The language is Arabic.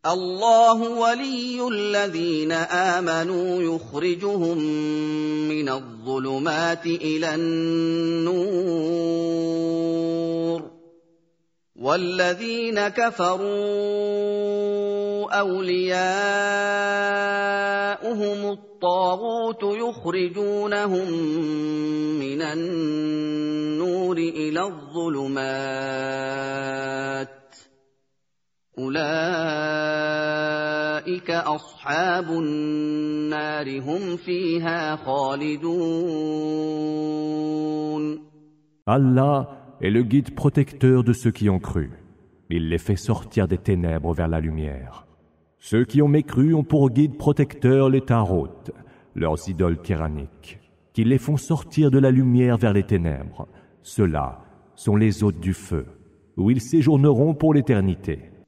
الله ولي الذين آمنوا يخرجهم من الظلمات إلى النور والذين كفروا أولياؤهم الطاغوت يخرجونهم من النور إلى الظلمات أولئك أصحاب النار هم فيها خالدون. Allah est le guide protecteur de ceux qui ont cru. Il les fait sortir des ténèbres vers la lumière. Ceux qui ont mécru ont pour guide protecteur les taroutes, leurs idoles tyranniques, qui les font sortir de la lumière vers les ténèbres. Ceux-là sont les hôtes du feu, où ils séjourneront pour l'éternité.